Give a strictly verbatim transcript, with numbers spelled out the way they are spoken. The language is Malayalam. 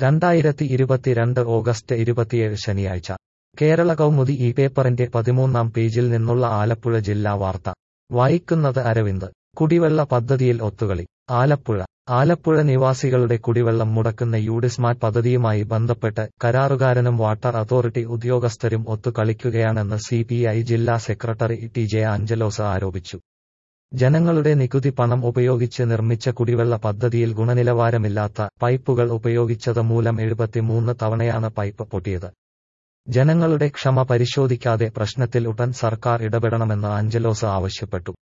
രണ്ടായിരത്തി ഇരുപത്തിരണ്ട് ഓഗസ്റ്റ് ഇരുപത്തിയേഴ് ശനിയാഴ്ച കേരള കൗമുദി ഈ പേപ്പറിന്റെ പതിമൂന്നാം പേജിൽ നിന്നുള്ള ആലപ്പുഴ ജില്ലാ വാർത്ത വായിക്കുന്നത് അരവിന്ദ്. കുടിവെള്ള പദ്ധതിയിൽ ഒത്തുകളി. ആലപ്പുഴ ആലപ്പുഴ നിവാസികളുടെ കുടിവെള്ളം മുടക്കുന്ന യൂഡിസ്മാറ്റ് പദ്ധതിയുമായി ബന്ധപ്പെട്ട് കരാറുകാരനും വാട്ടർ അതോറിറ്റി ഉദ്യോഗസ്ഥരും ഒത്തുകളിക്കുകയാണെന്ന് സി പി ഐ ജില്ലാ സെക്രട്ടറി ടി ജെ ആഞ്ചലോസ് ആരോപിച്ചു. ജനങ്ങളുടെ നികുതി പണം ഉപയോഗിച്ച് നിർമ്മിച്ച കുടിവെള്ള പദ്ധതിയിൽ ഗുണനിലവാരമില്ലാത്ത പൈപ്പുകൾ ഉപയോഗിച്ചത് മൂലം എഴുപത്തിമൂന്ന് തവണയാണ് പൈപ്പ് പൊട്ടിയത്. ജനങ്ങളുടെ ക്ഷമ പരിശോധിക്കാതെ പ്രശ്നത്തിൽ ഉടൻ സർക്കാർ ഇടപെടണമെന്ന് ആഞ്ചലോസ് ആവശ്യപ്പെട്ടു.